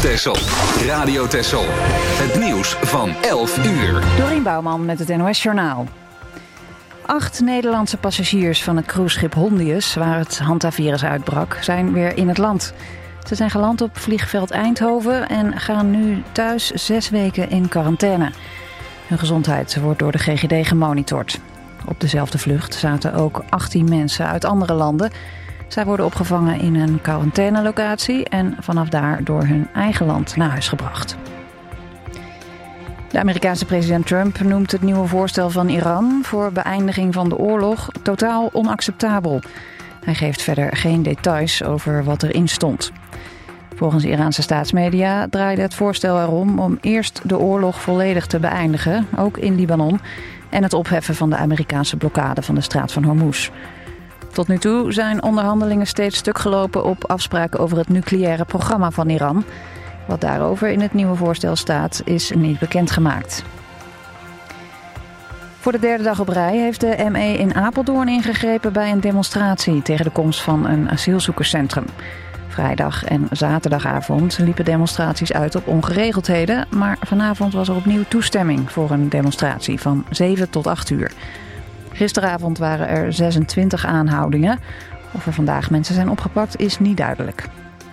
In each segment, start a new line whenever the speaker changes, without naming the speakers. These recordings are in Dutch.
Texel. Radio Texel. Het nieuws van 11 uur.
Dorien Bouwman met het NOS Journaal. 8 Nederlandse passagiers van het cruiseschip Hondius, waar het hantavirus uitbrak, zijn weer in het land. Ze zijn geland op vliegveld Eindhoven en gaan nu thuis 6 weken in quarantaine. Hun gezondheid wordt door de GGD gemonitord. Op dezelfde vlucht zaten ook 18 mensen uit andere landen. Zij worden opgevangen in een quarantainelocatie en vanaf daar door hun eigen land naar huis gebracht. De Amerikaanse president Trump noemt het nieuwe voorstel van Iran voor beëindiging van de oorlog totaal onacceptabel. Hij geeft verder geen details over wat erin stond. Volgens Iraanse staatsmedia draaide het voorstel erom om eerst de oorlog volledig te beëindigen, ook in Libanon, en het opheffen van de Amerikaanse blokkade van de straat van Hormuz. Tot nu toe zijn onderhandelingen steeds stuk gelopen op afspraken over het nucleaire programma van Iran. Wat daarover in het nieuwe voorstel staat, is niet bekendgemaakt. Voor de derde dag op rij heeft de ME in Apeldoorn ingegrepen bij een demonstratie tegen de komst van een asielzoekerscentrum. Vrijdag en zaterdagavond liepen demonstraties uit op ongeregeldheden, maar vanavond was er opnieuw toestemming voor een demonstratie van 7 tot 8 uur. Gisteravond waren er 26 aanhoudingen. Of er vandaag mensen zijn opgepakt is niet duidelijk.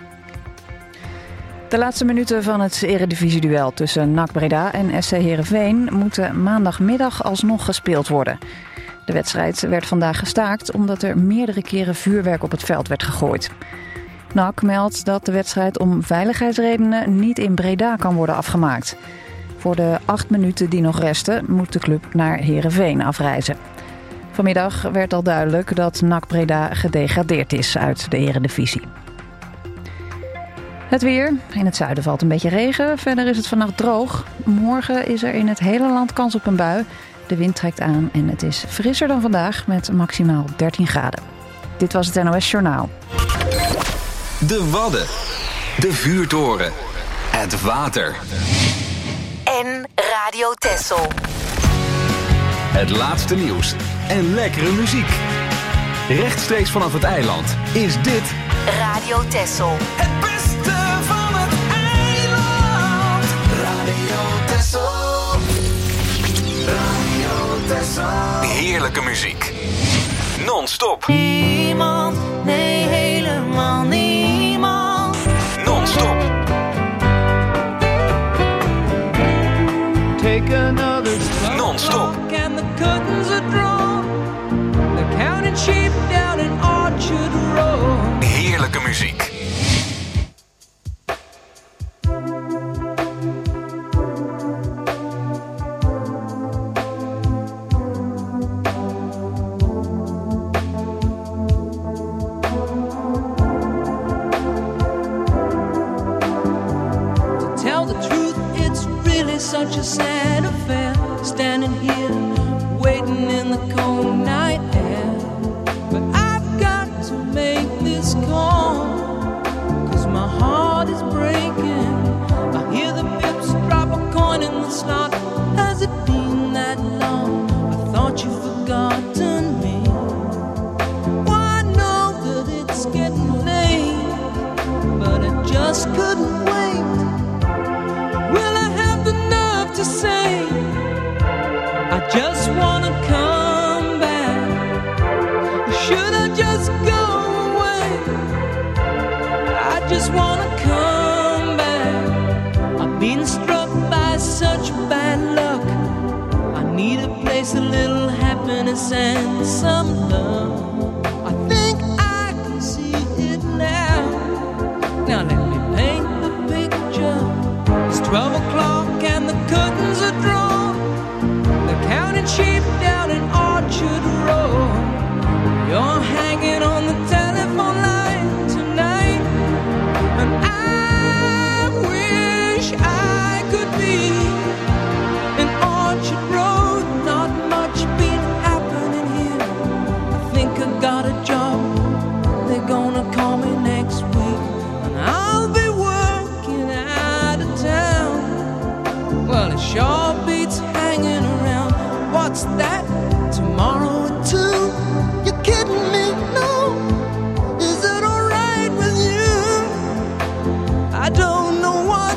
De laatste minuten van het eredivisieduel tussen NAC Breda en SC Heerenveen moeten maandagmiddag alsnog gespeeld worden. De wedstrijd werd vandaag gestaakt omdat er meerdere keren vuurwerk op het veld werd gegooid. NAC meldt dat de wedstrijd om veiligheidsredenen niet in Breda kan worden afgemaakt. Voor de 8 minuten die nog resten moet de club naar Heerenveen afreizen. Vanmiddag werd al duidelijk dat NAC Breda gedegradeerd is uit de eredivisie. Het weer. In het zuiden valt een beetje regen. Verder is het vannacht droog. Morgen is er in het hele land kans op een bui. De wind trekt aan en het is frisser dan vandaag met maximaal 13 graden. Dit was het NOS Journaal.
De Wadden. De vuurtoren. Het water.
En Radio Texel.
Het laatste nieuws en lekkere muziek. Rechtstreeks vanaf het eiland is dit
Radio Texel.
Het beste van het eiland. Radio Texel. Radio Texel.
heerlijke muziek. Non-stop.
Niemand, nee helemaal niemand.
Non-stop.
Take another
Non-stop.
and the curtains are drawn. They're counting sheep down in Orchard Road.
Heerlijke muziek.
Such a sad affair, standing here, waiting in the cold night air. But I've got to make this call, 'cause my heart is breaking. I hear the pips drop a coin in the slot. Has it been that long? I thought you'd forgotten me. Well, I know that it's getting late, but I just couldn't wait. Will I have the nerve to say I just wanna come back? Should I just go away? I just wanna come back. I've been struck by such bad luck. I need a place, a little happiness and some love. I think I can see it now. Now let me paint the picture. It's 12 o'clock and the curtains are drawn. They're counting sheep down in Orchard Road. You're hanging on the telephone line tonight, and I wish I could be in Orchard Road. Not much been happening here. I think I got a job. They're gonna call me next week, and I'll be working out of town. Well, it sure beats hanging around. What's that? Tomorrow at 2? You're kidding me? No. Is it alright with you? I don't know what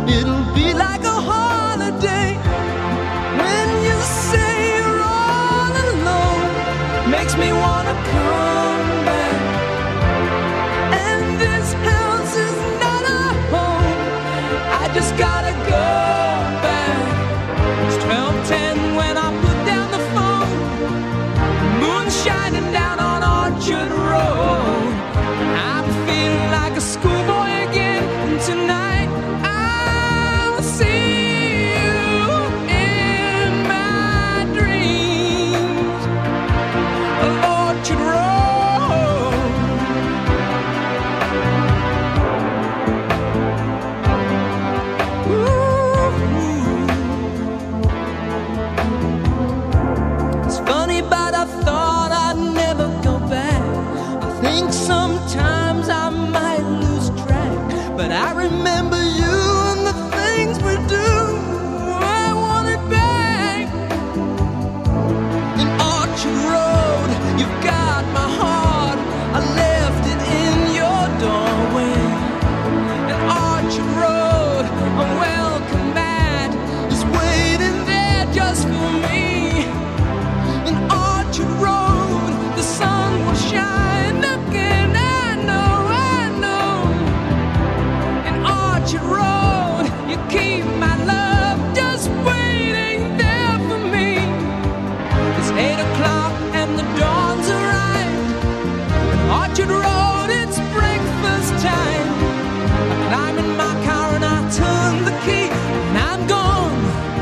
It'll be like a holiday when you say you're all alone. Makes me wanna come back. And this house is not a home. I just gotta go back. It's 12:10 when I put down the phone. The moon's shining down on Orchard Road. I'm feeling like a schoolboy again. And tonight I'll see you in my dreams of Orchard Road. Ooh. It's funny, but I thought I'd never go back. I think sometimes I might lose track, but I remember you and the things we do. I want it back. In Orchard Road, you've got my heart. I left it in your doorway. In Orchard Road, a welcome mat is waiting there just for me. In Orchard Road, the sun will shine again. I know. In Orchard Road, you keep my love just waiting there for me. It's 8 o'clock and the dawn's arrived. In Orchard Road, it's breakfast time. I climb in my car and I turn the key and I'm gone.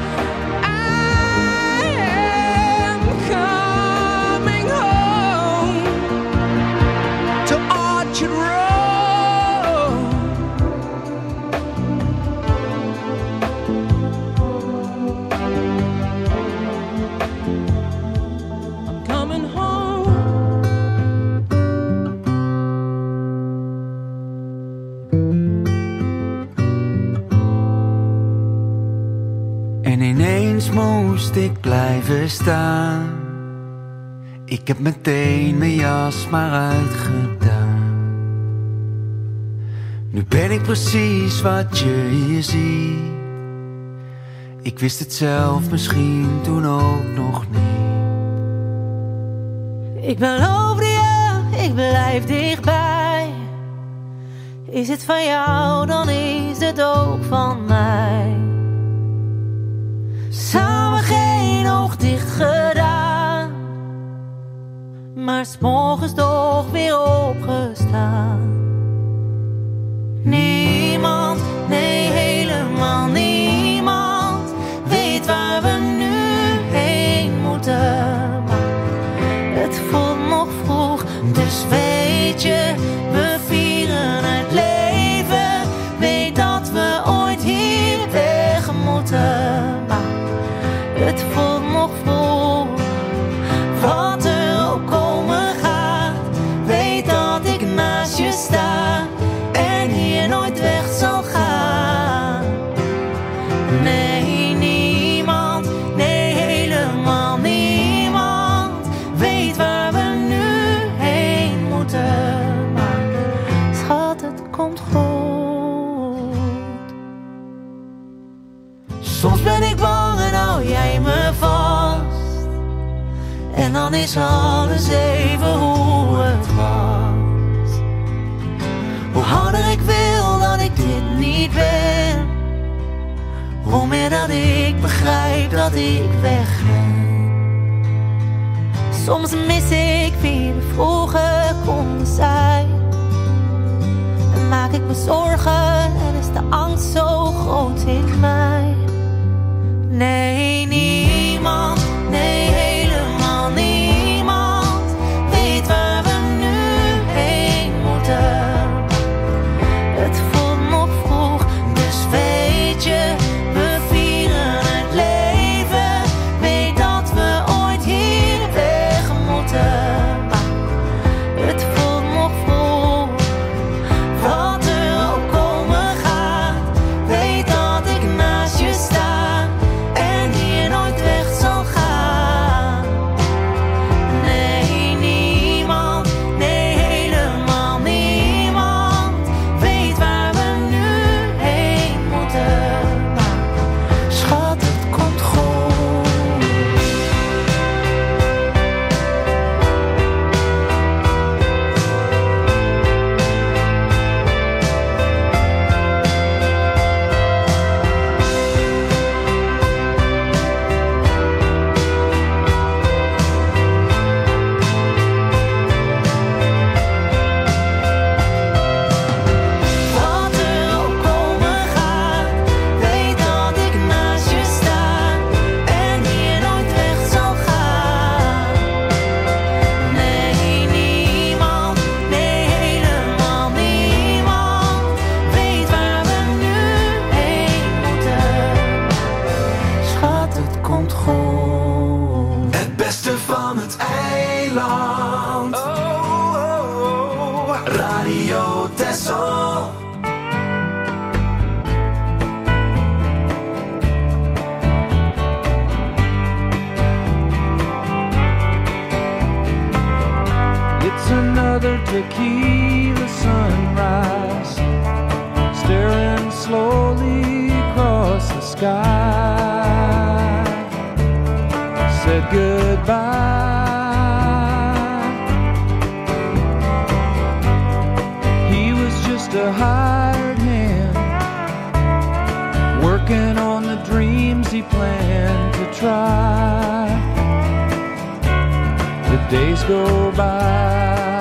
I am coming home to Orchard Road. I'm coming home.
En ineens moest ik blijven staan. Ik heb meteen mijn jas maar uitgedaan. Nu ben ik precies wat je hier ziet. Ik wist het zelf misschien toen ook nog niet.
Ik beloof je, ik blijf dichtbij. Is het van jou, dan is het ook van mij. Samen geen oog dicht gedaan, maar 's morgens toch weer opgestaan. Niemand, nee helemaal niemand, weet waar we nu heen moeten. Maar het voelt nog vroeg, dus weet je, we vieren het leven. Weet dat we ooit hier weg moeten. Maar het voelt nog vroeg, wat er ook komen gaat. Weet dat ik naast je sta en hier nooit weg zal gaan. Nee, niemand, nee helemaal niemand, weet waar we nu heen moeten. Maar schat, het komt goed. Soms ben ik bang en hou jij me vast. En dan is alles even hoe het was. Hoe harder ik wil dat ik dit niet ben, hoe meer dat ik begrijp dat ik wegren. Soms mis ik wie we vroeger konden zijn. En maak ik me zorgen en is de angst zo groot in mij. Nee, niemand, nee helemaal niemand, weet waar we nu heen moeten. Het voelt nog vroeg, dus weet je, we vieren het leven. Weet dat we ooit hier weg moeten. Maar het voelt nog vroeg, wat er ook komen gaat.
tequila sunrise, staring slowly across the sky, said goodbye. He was just a hired hand, working on the dreams he planned to try. The days go by.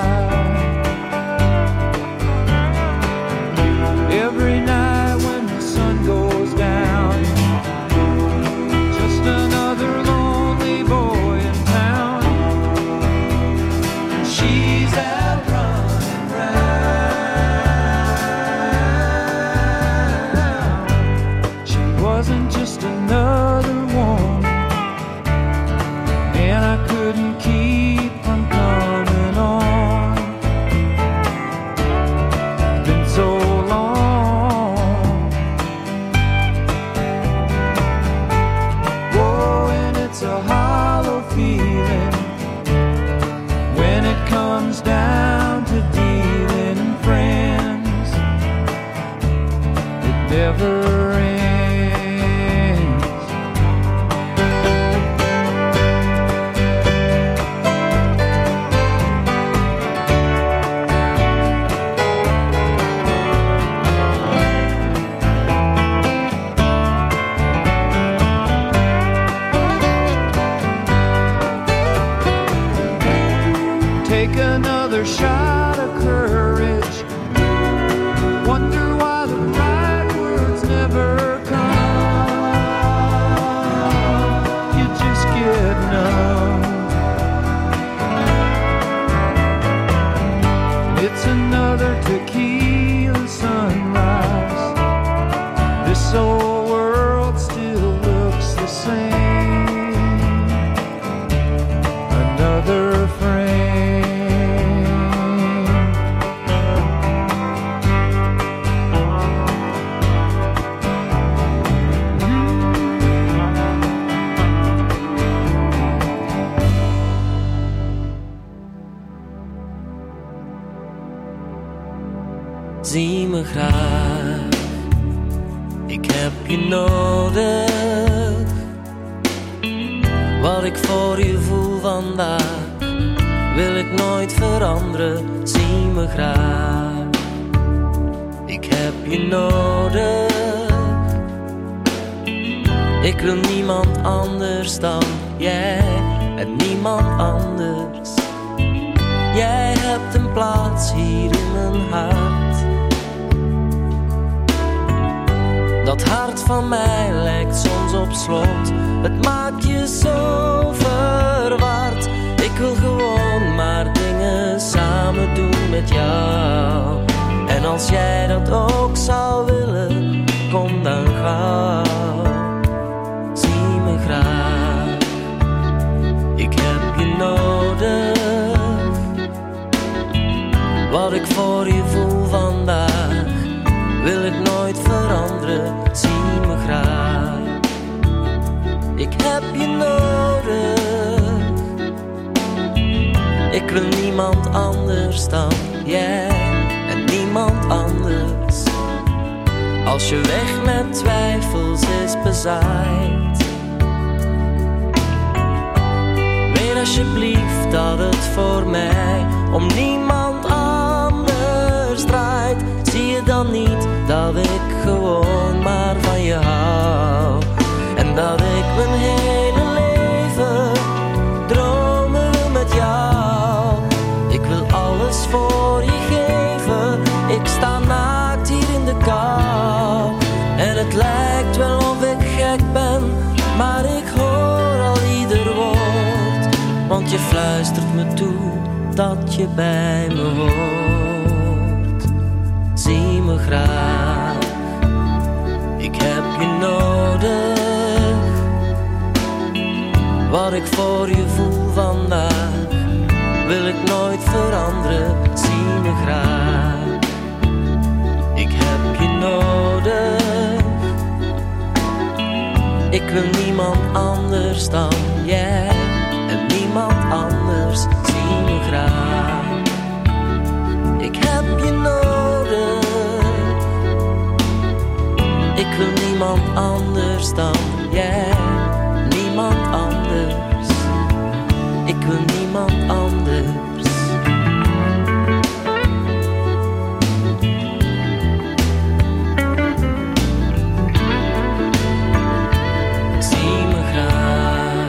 Every night when the sun goes down, just another lonely boy in town. And she's out running round. She wasn't just another one, and I couldn't keep from coming on. It's been so long. Oh, and it's a hollow feeling when it comes down to dealing in friends. It never ends. Take another shot of courage. Wonder why the right words never come. You just get numb. It's another tequila sunrise. This old world still looks the same. Another frame.
Zie me graag, ik heb je nodig. Wat ik voor je voel vandaag, wil ik nooit veranderen. Zie me graag, ik heb je nodig. Ik wil niemand anders dan jij en niemand anders. Jij hebt een plaats hier in mijn hart. Dat hart van mij lijkt soms op slot. Het maakt je zo verward. Ik wil gewoon maar dingen samen doen met jou. En als jij dat ook zou willen, kom dan gauw. Zie me graag, ik heb je nodig. Wat ik voor je voel vandaag, wil ik nooit veranderen. Zie me graag, ik heb je nodig. Ik wil niemand anders dan jij en niemand anders. Als je weg met twijfels is bezaaid, weet alsjeblieft dat het voor mij om niemand anders draait. Zie je dan niet dat ik gewoon maar van je hou? En dat ik mijn hele leven dromen wil met jou. Ik wil alles voor je geven. Ik sta naakt hier in de kou. En het lijkt wel of ik gek ben, maar ik hoor al ieder woord. Want je fluistert me toe dat je bij me hoort. Zie me graag, ik heb je nodig. Wat ik voor je voel vandaag, wil ik nooit veranderen. Zie me graag, ik heb je nodig. Ik wil niemand anders dan jij en niemand anders. Zie me graag, Ik heb je nodig. Ik wil niemand anders dan jij. Niemand anders. Ik wil niemand anders. Zie me graag.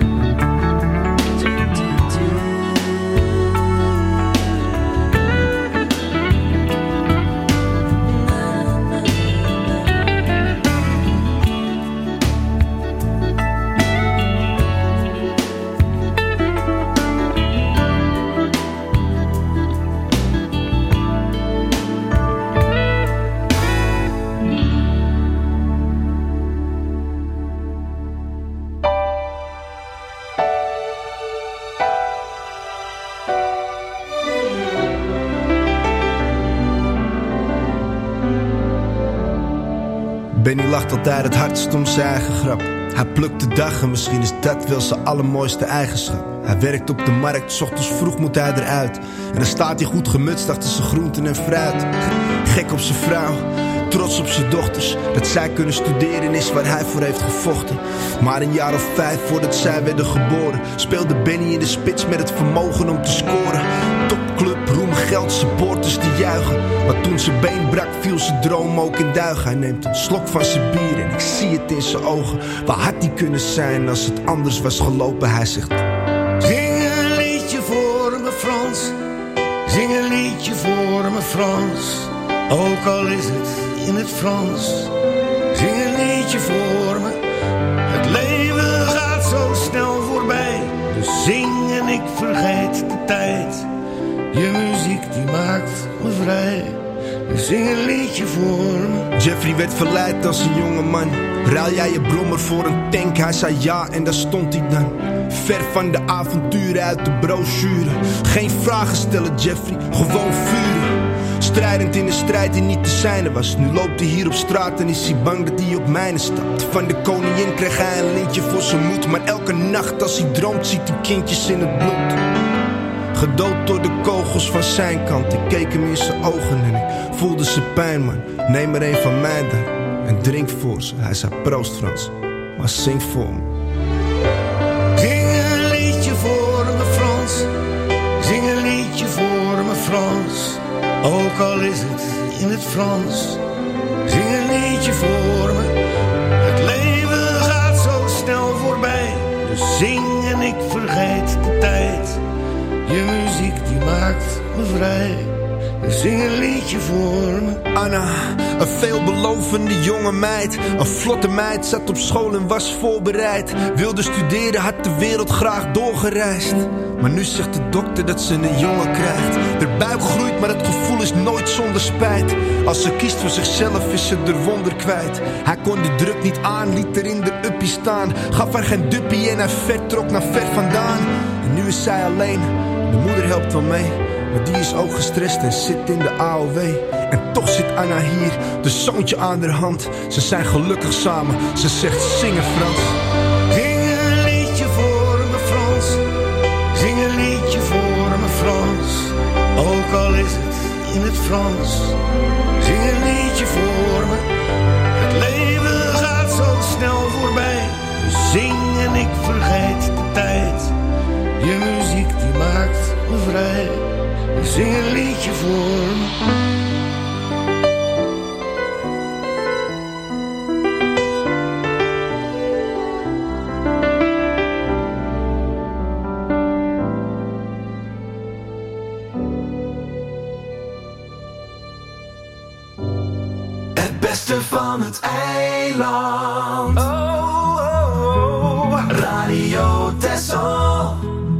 Benny lacht altijd het hardst om zijn eigen grap. Hij plukt de dag en misschien is dat wel zijn allermooiste eigenschap. Hij werkt op de markt, 's ochtends vroeg moet hij eruit. En dan staat hij goed gemutst achter zijn groenten en fruit. Gek op zijn vrouw, trots op zijn dochters. Dat zij kunnen studeren is waar hij voor heeft gevochten. Maar een jaar of 5 voordat zij werden geboren, speelde Benny in de spits met het vermogen om te scoren. Topclub, roem, geld, supporters die juichen. Maar toen zijn been brak viel zijn droom ook in duigen. Hij neemt een slok van zijn bier en ik zie het in zijn ogen. Waar had hij kunnen zijn als het anders was gelopen? Hij zegt:
zing een liedje voor me Frans. Zing een liedje voor me Frans. Ook al is het in het Frans. Zing een liedje voor me. Het leven gaat zo snel voorbij. Dus zing en ik vergeet de tijd. Je muziek die maakt me vrij. Dus zing een liedje voor me.
Jeffrey werd verleid als een jonge man. Ruil jij je brommer voor een tank? Hij zei ja en daar stond hij dan. Ver van de avonturen uit de brochure. Geen vragen stellen Jeffrey, gewoon vuren. Strijdend in een strijd die niet te zijne was. Nu loopt hij hier op straat en is hij bang dat hij op mijne stapt. Van de koningin kreeg hij een lintje voor zijn moed. Maar elke nacht als hij droomt ziet hij kindjes in het bloed. Gedood door de kogels van zijn kant. Ik keek hem in zijn ogen en ik voelde zijn pijn, man. Neem er een van mij dan en drink voor ze. Hij zei proost Frans, maar zing voor me.
Zing een liedje voor me Frans. Zing een liedje voor me Frans. Ook al is het in het Frans. Zing een liedje voor me. Het leven gaat zo snel voorbij. Dus zing en ik vergeet de tijd. Je muziek die maakt me vrij. Dus zing een liedje voor me.
Anna, een veelbelovende jonge meid. Een vlotte meid, zat op school en was voorbereid. Wilde studeren, had de wereld graag doorgereisd. Maar nu zegt de dokter dat ze een jongen krijgt. De buik groeit, maar het gevoel is nooit zonder spijt. Als ze kiest voor zichzelf is ze er wonder kwijt. Hij kon de druk niet aan, liet er in de uppie staan. Gaf haar geen duppie en hij vertrok naar ver vandaan. En nu is zij alleen, de moeder helpt wel mee. Maar die is ook gestrest en zit in de AOW. En toch zit Anna hier, de zoontje aan haar hand. Ze zijn gelukkig samen, ze zegt zingen Frans.
Zing een liedje voor me Frans. Zing een liedje voor me Frans. Ook al is het in het Frans. Zing een liedje voor me. Het leven gaat zo snel voorbij. Dus zing en ik vergeet de tijd. Je muziek die maakt me vrij. Dus zing een liedje voor me.
Het beste van het eiland. Oh, oh, oh. Radio Texel.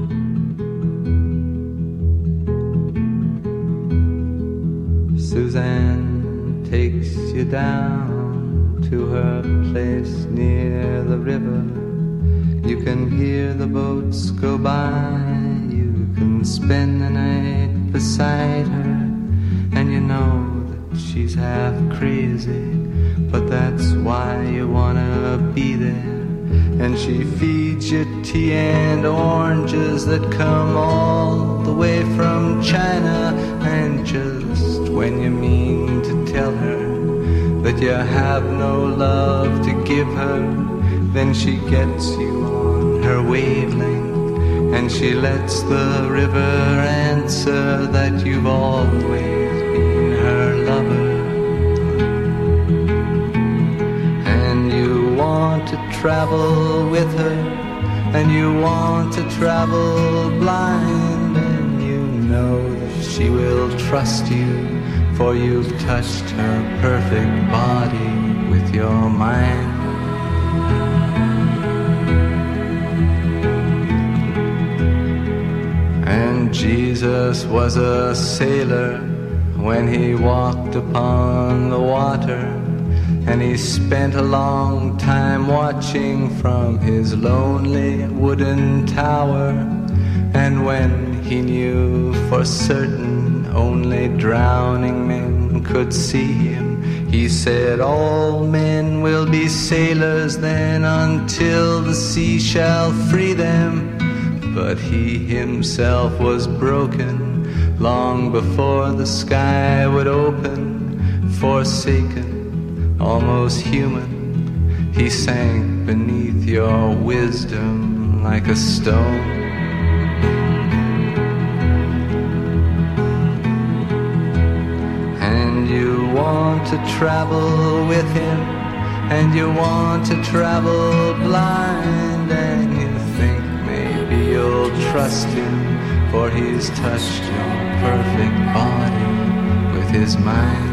Suzanne takes you down to her place near the river. You can hear the boats go by. You can spend the night beside her. And you know that she's half crazy, but that's why you wanna be there. and she feeds you tea and oranges that come all the way from China. And just when you mean to tell her that you have no love to give her, then she gets you on her wavelength, and she lets the river answer that you've always been her lover. And you want to travel with her, and you want to travel blind, and you know that she will trust you, for you've touched her perfect body with your mind. And Jesus was a sailor when he walked upon the water, and he spent a long time watching from his lonely wooden tower. And when he knew for certain only drowning men could see him, he said, all men will be sailors then until the sea shall free them. But he himself was broken long before the sky would open. Forsaken, almost human, he sank beneath your wisdom like a stone. And you want to travel with him, and you want to travel blind, and you think maybe you'll trust him, for he's touched your perfect body with his mind.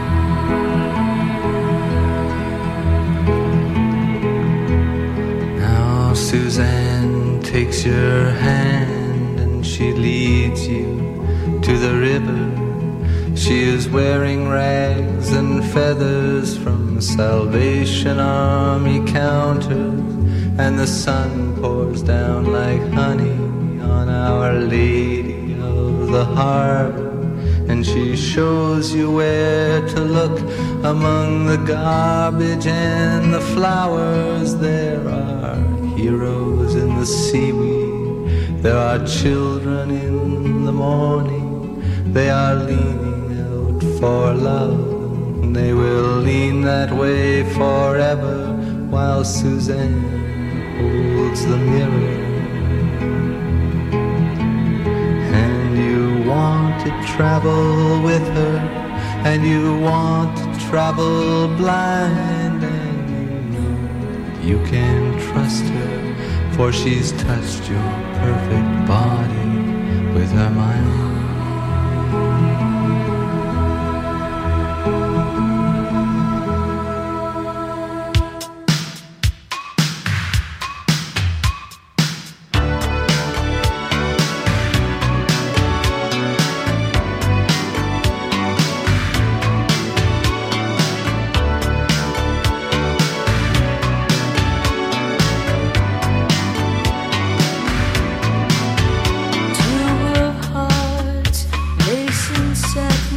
Now Suzanne takes your hand and she leads you to the river. She is wearing rags and feathers from Salvation Army counters, and the sun pours down like honey on Our Lady of the Harbor. And she shows you where to look among the garbage and the flowers. There are heroes in the seaweed, there are children in the morning. They are leaning out for love, and they will lean that way forever, while Suzanne holds the mirror. And you want to travel with her, and you want to travel blind, and you know that you can trust her, for she's touched your perfect body with her mind.
Set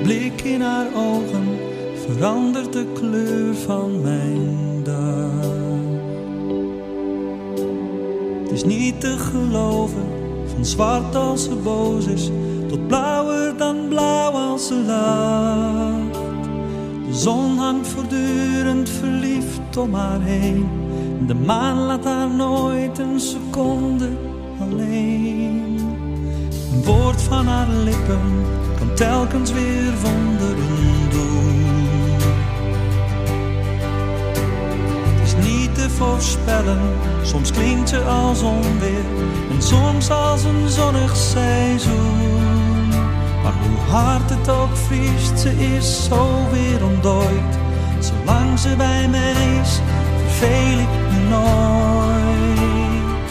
blik in haar ogen verandert de kleur van mijn dag. Het is niet te geloven, van zwart als ze boos is, tot blauwer dan blauw als ze lacht. De zon hangt voortdurend verliefd om haar heen. De maan laat haar nooit een seconde alleen. Een woord van haar lippen kan telkens weer wonderen doen. Het is niet te voorspellen, soms klinkt ze als onweer en soms als een zonnig seizoen. Maar hoe hard het ook vriest, ze is zo weer ontdooid. Zolang ze bij mij is, verveel ik me nooit.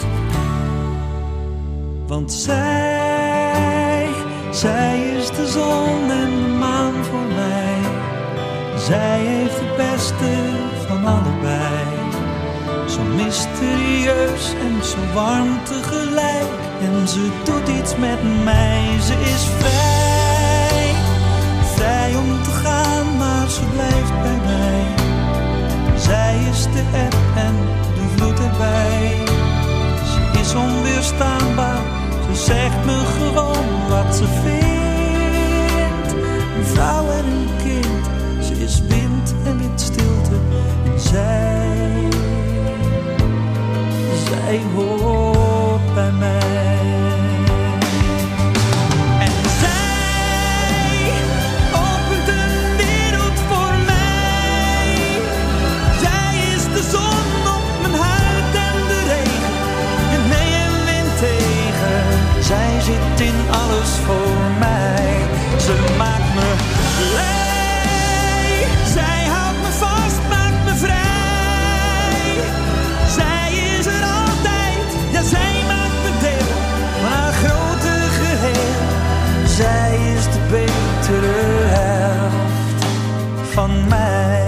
Want zij is de zon en de maan voor mij. Zij heeft het beste van allebei. Zo mysterieus en zo warm tegelijk. En ze doet iets met mij. Ze is vrij, vrij om te gaan, maar ze blijft bij mij. Zij is de eb en de vloed erbij. Ze is onweerstaanbaar, ze zegt me gewoon wat ze vindt. Een vrouw en een kind, ze is wind en windstilte. En zij hoort bij mij. En zij opent een wereld voor mij. Zij is de zon op mijn huid en de regen. En mee en wind tegen. Zij zit in alles voor mij. Ze maakt me blij. Zij houdt me vast, maakt me vrij. Zij is er altijd, ja zij maakt me deel van haar grote geheel. Zij is de betere helft van mij.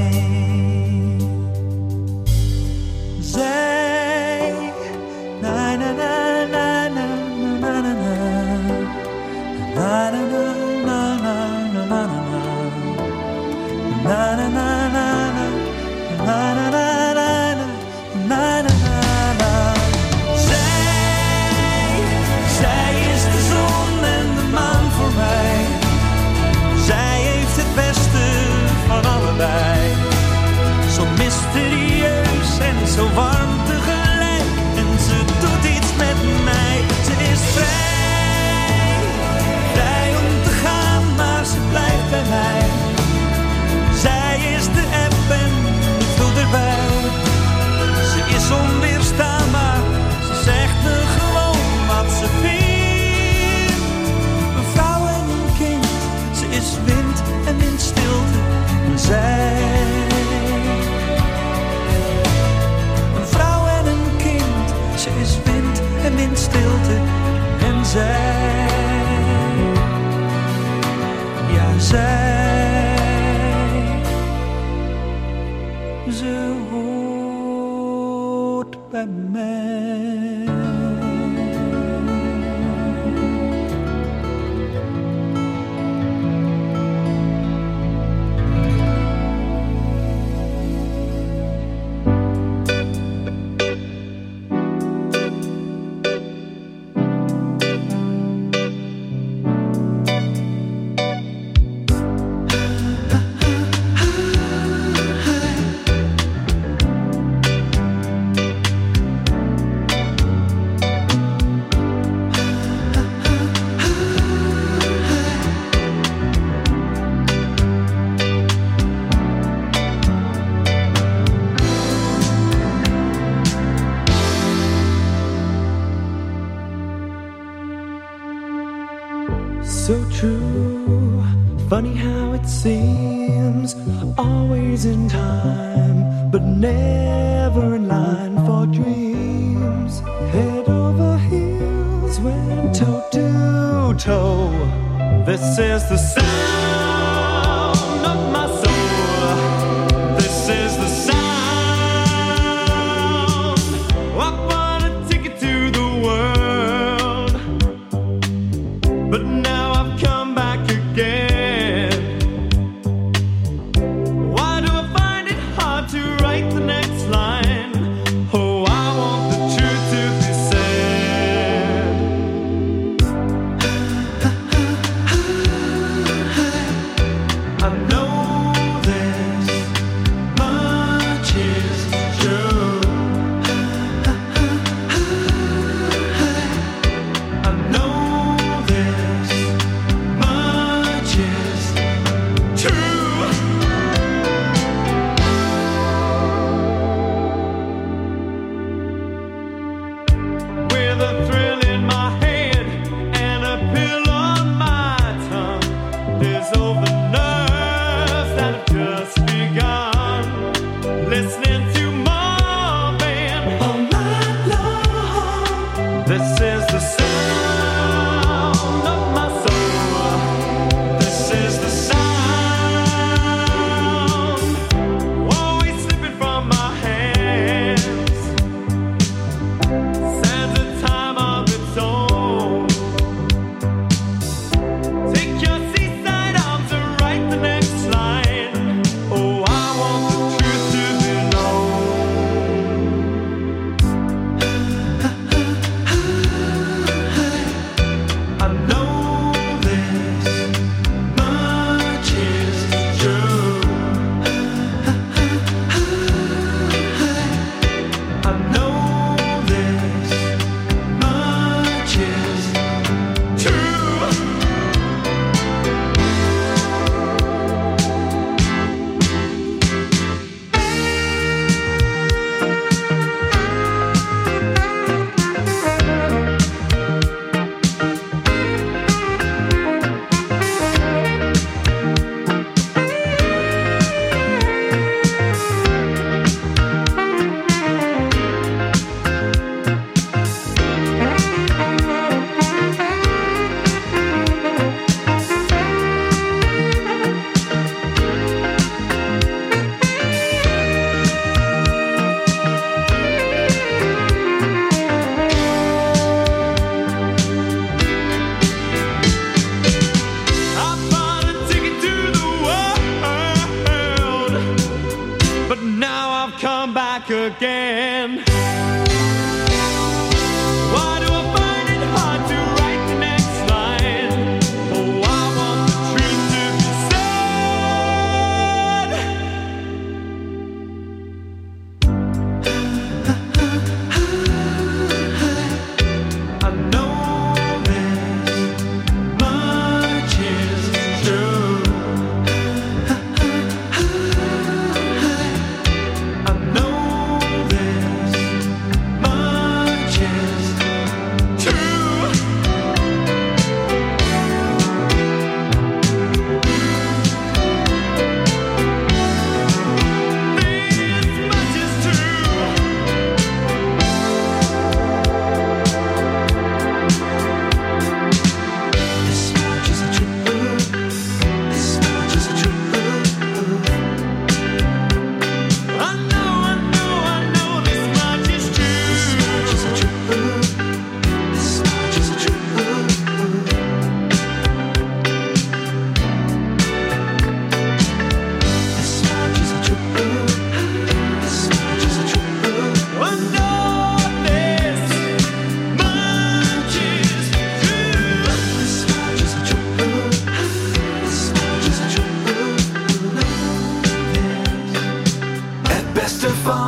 Zij, na na na na na na na na na na na na na na na na na na na. Zij is de zon en de maan voor mij. Zij heeft het beste van allebei. Zo mysterieus en zo warm tegelijk. En ze doet iets met mij. Ze is vrij, vrij om te gaan, maar ze blijft bij mij. Zij is de eb en de vloed erbij. Ze is onweerstaanbaar, ze zegt me gewoon wat ze vindt. Een vrouw en een kind, ze is wind en windstilte. En zij, een vrouw en een kind, ze is wind en windstilte. En zij, ja zij, ze hoort bij mij.
So true, funny how it seems, always in time, but never in line for dreams. Head over heels, went toe to toe. This is the sound of my soul. This is the sound. I bought a ticket to the world, but now I've come back again.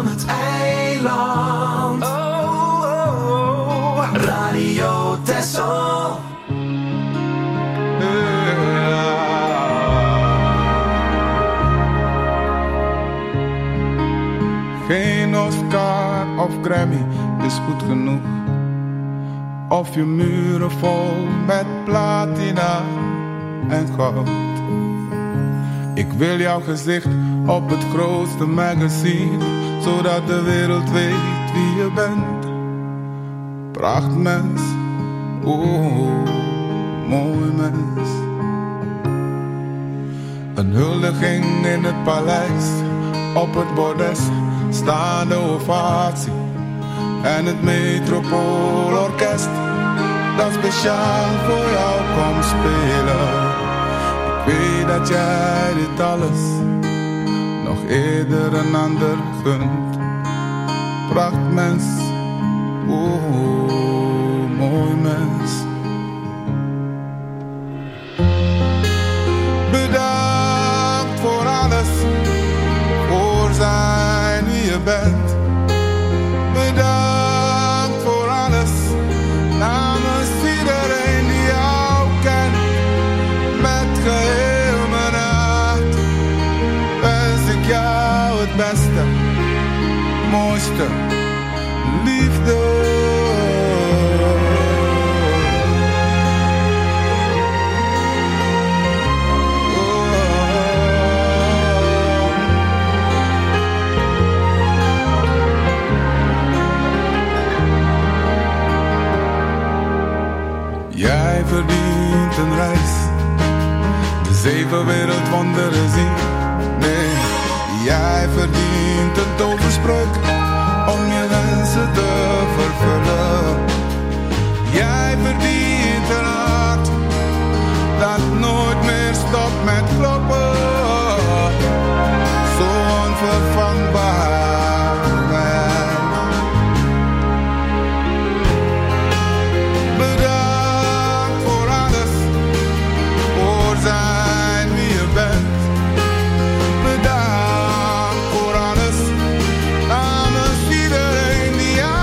van het eiland. Radio Texel.
Geen Oscar of Grammy is goed genoeg. Of je muren vol met platina en goud. Ik wil jouw gezicht op het grootste magazine, zodat de wereld weet wie je bent. Prachtmens, oh, mooi mens. Een huldiging in het paleis, op het bordes, staande ovatie. En het Metropoolorkest, dat speciaal voor jou komt spelen. Ik weet dat jij dit alles nog eerder een ander gunt. Prachtmens, oh, mooi mens. Bedankt voor alles, voor zijn wie je bent. Bedankt voor alles, namens iedereen die jou kent. Met geheel mijn hart wens ik jou het beste, mooiste, liefde. Jij verdient een reis, de 7 wereldwonderen zien. Nee, jij verdient een toverspreuk om je wensen te vervullen. Jij verdient een hart dat nooit meer stopt met kloppen. Zo onvervangbaar. Bedankt voor alles, namens iedereen die jou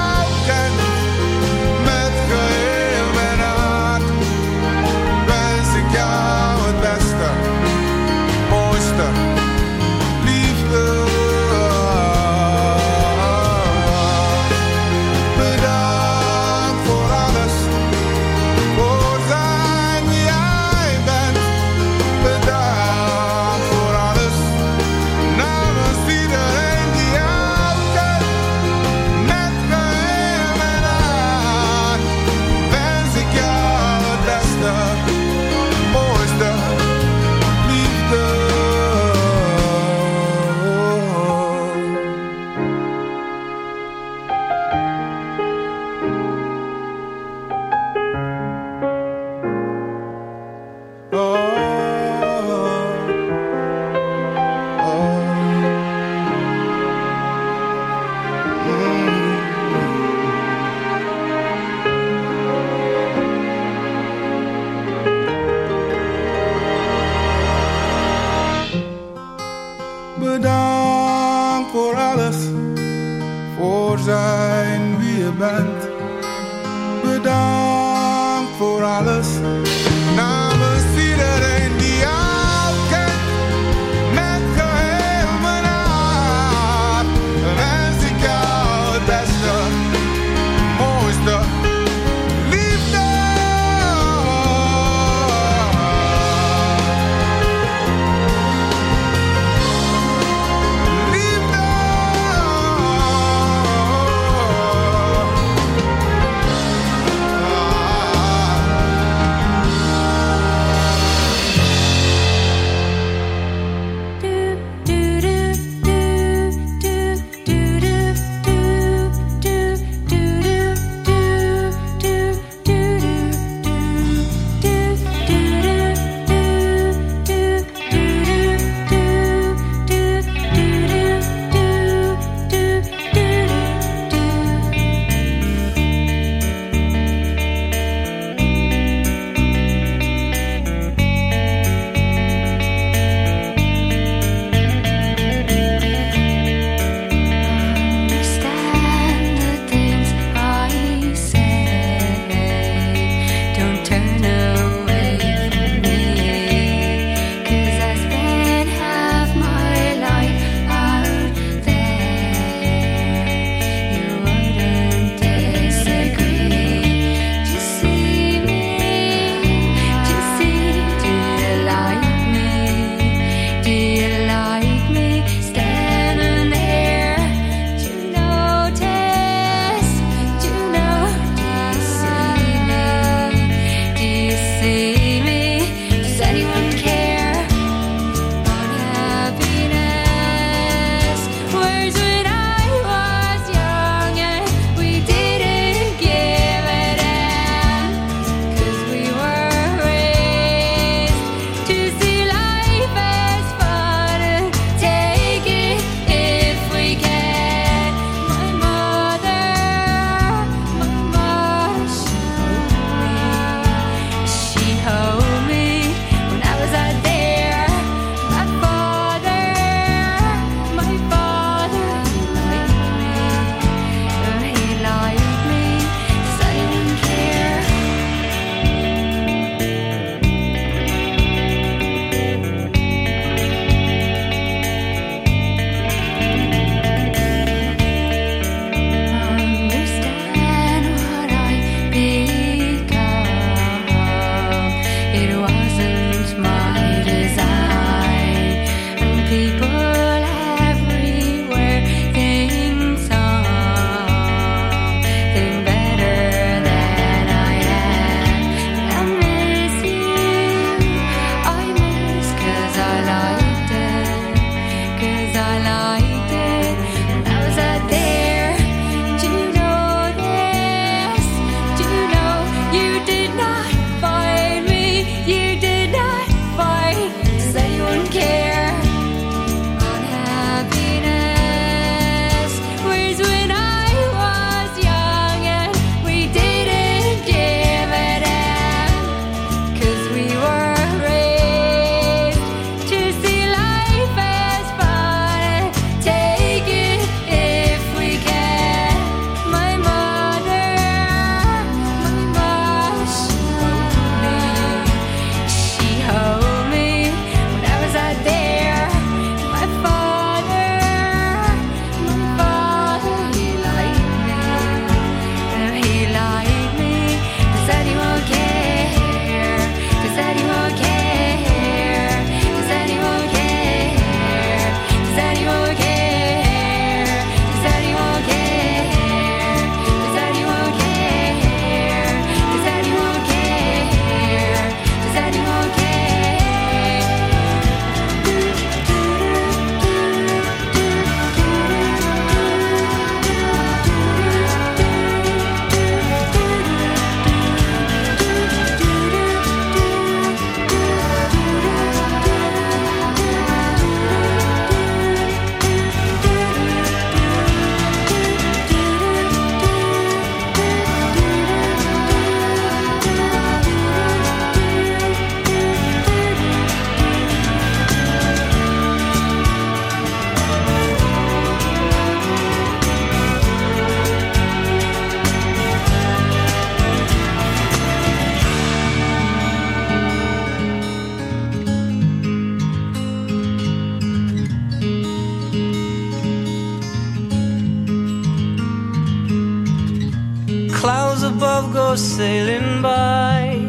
sailing by.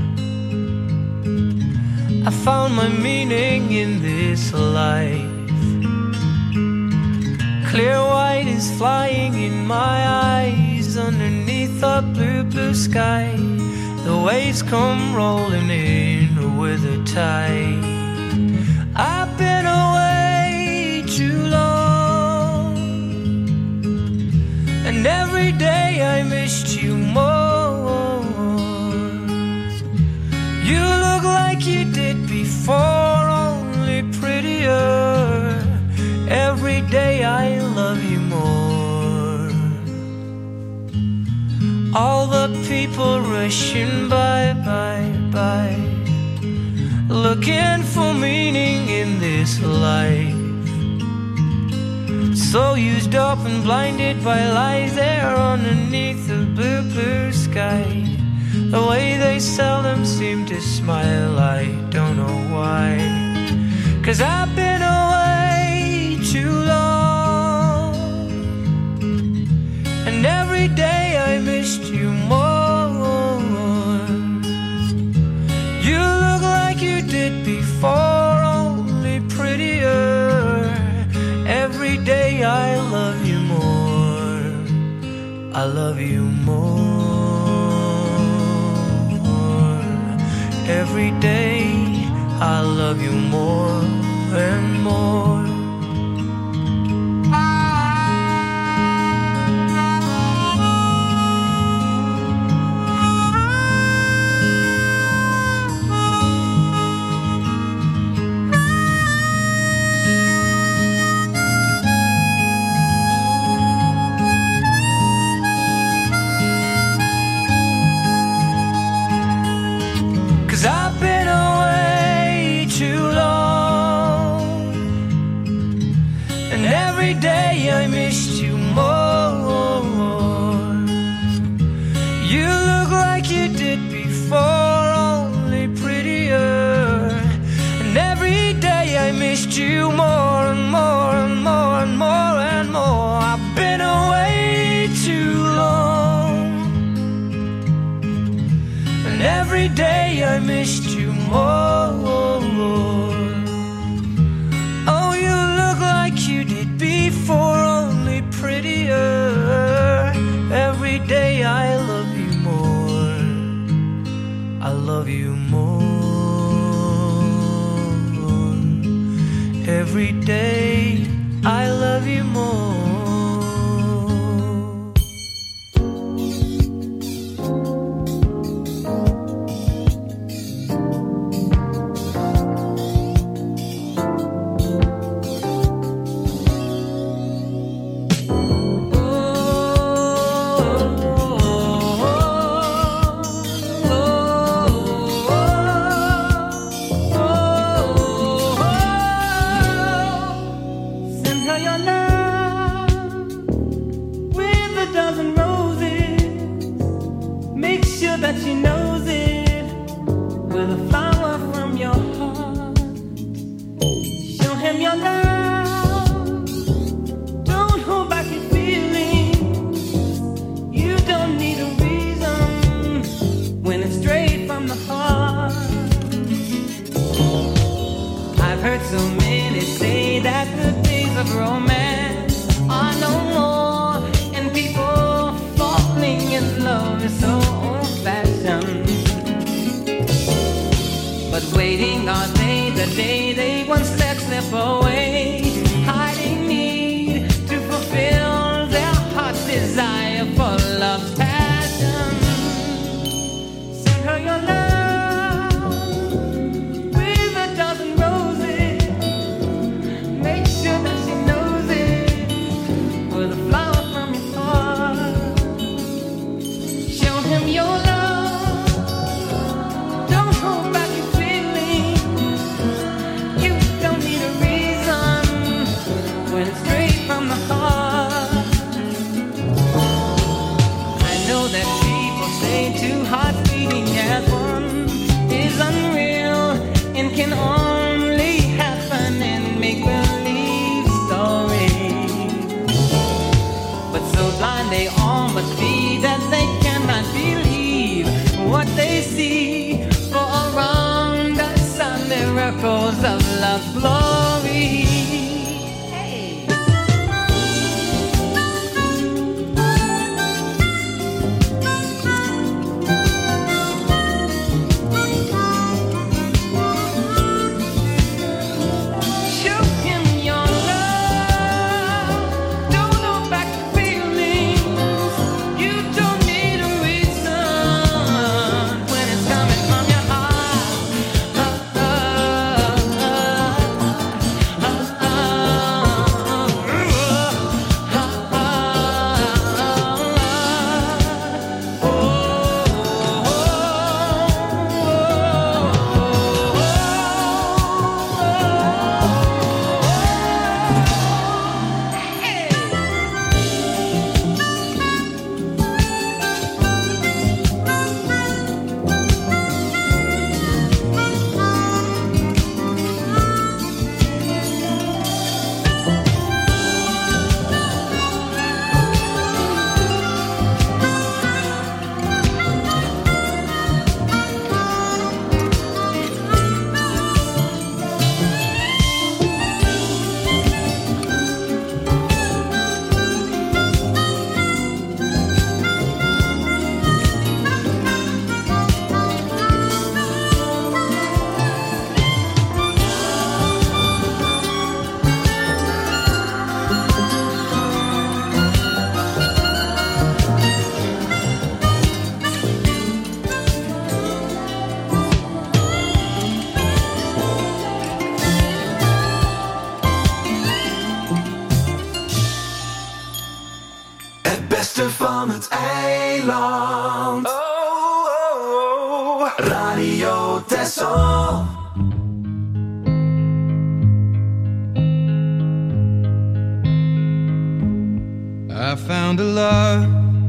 I found my meaning in this life. Clear white is flying in my eyes underneath a blue, blue sky. The waves come rolling in with the tide. I've been away too long, and every day I missed you more. You look like you did before, only prettier. Every day I love you more. All the people rushing by, looking for meaning in this life. So used up and blinded by lies there underneath the blue, blue sky. The way they seldom seem to smile, I don't know why. 'Cause I've been away too long, and every day I missed you more. You look like you did before, only prettier. Every day I love you more. I love you more. Every day I love you more and more. I've been away too long, and every day I missed you more. You look like you did before, only prettier. And every day I missed you more and more and more and more and more. I've been away too long, and every day I missed you more. Oh, you look like you did before, only prettier. Every day I love you more. I love you more. Every day I love you more.
That she knows it with a flower from your heart. Show him your love. Don't hold back your feelings. You don't need a reason when it's straight from the heart. I've heard so many say that the days of romance are no more, and people falling in love is so old-fashioned. But waiting all day, the day they once let slip away, hiding need to fulfill their heart's desire for love's passion. Send her your love with a dozen roses. Make sure that she knows it with a flower from your heart. Show him your love. Don't hold back your feelings. You don't need a reason
miracles of love's glory.
Van het eiland. Radio Texel.
I found a love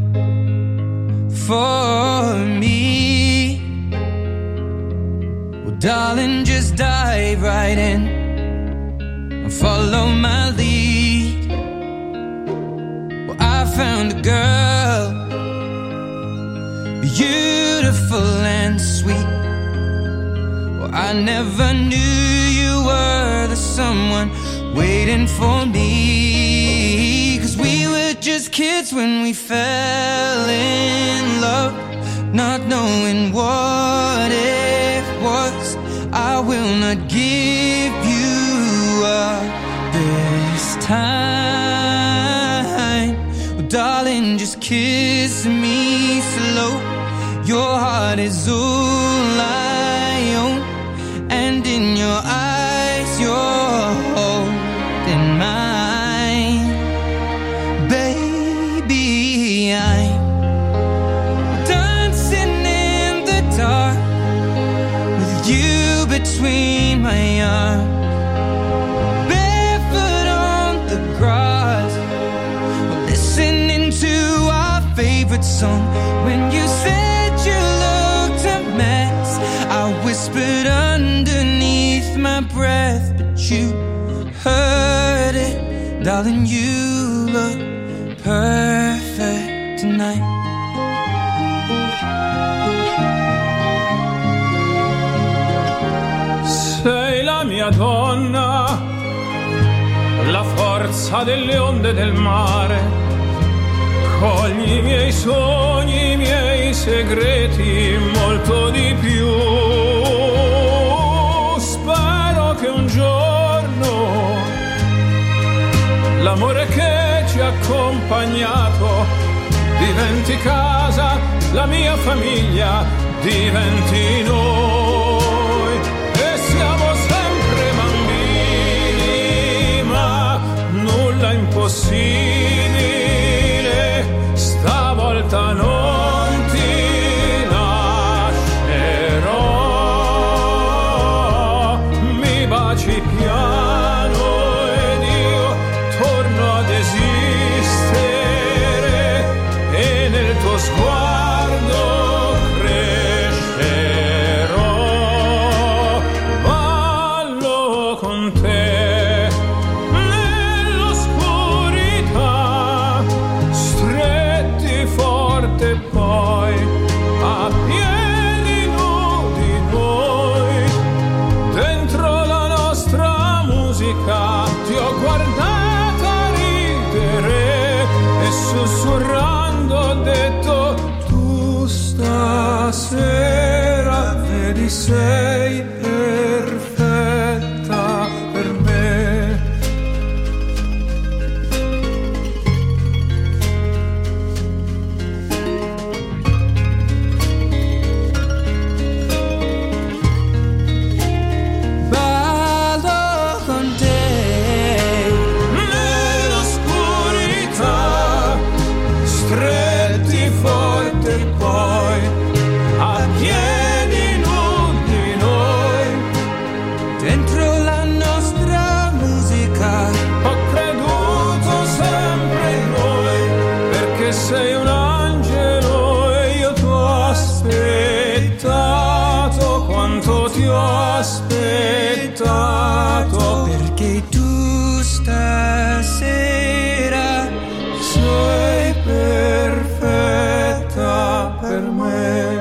for me. Well, darling, just dive right in and follow my lead. Well, I found a girl, beautiful and sweet. Well, I never knew you were the someone waiting for me. 'Cause we were just kids when we fell in love, not knowing what it was. I will not give you up this time. Well, darling, just kiss me slow. Your heart is all I own, and in your eyes you're holding mine. Baby, I'm dancing in the dark with you between my arms, barefoot on the grass, listening to our favorite song. When you said you looked a mess, I whispered underneath my breath, but you heard it. Darling, you look perfect tonight.
Sei la mia donna, la forza delle onde del mare. Cogli i miei sogni, i miei segreti, molto di più. Spero che un giorno l'amore che ci ha accompagnato diventi casa, la mia famiglia diventi noi. E siamo sempre bambini, ma nulla impossibile, stavolta non ti lascerò. Mi baci piano ed io torno ad esistere, e nel tuo sguardo crescerò. Ballo con te nell'oscurità, stretti forte poi a piedi nudi noi, dentro stasera vedi sei perfetta per me. Sei un angelo e io ti ho aspettato, quanto ti ho aspettato, perché tu stasera sei perfetta per me.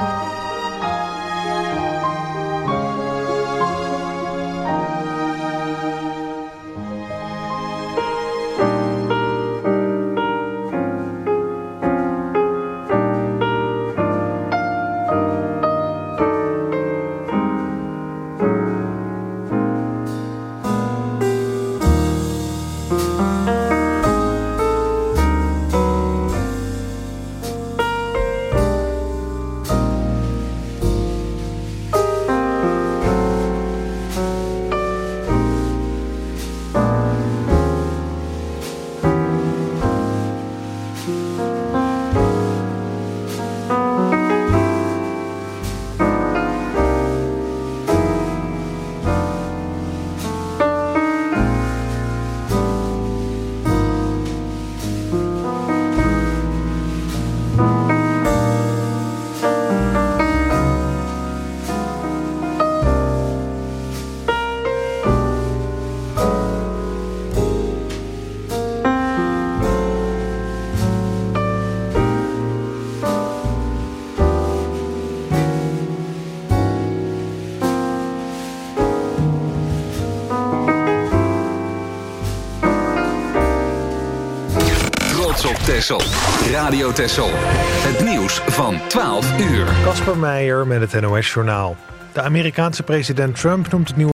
Op Texel. Radio Texel. Het nieuws van 12 uur.
Kasper Meijer met het NOS Journaal. De Amerikaanse president Trump noemt het nieuwe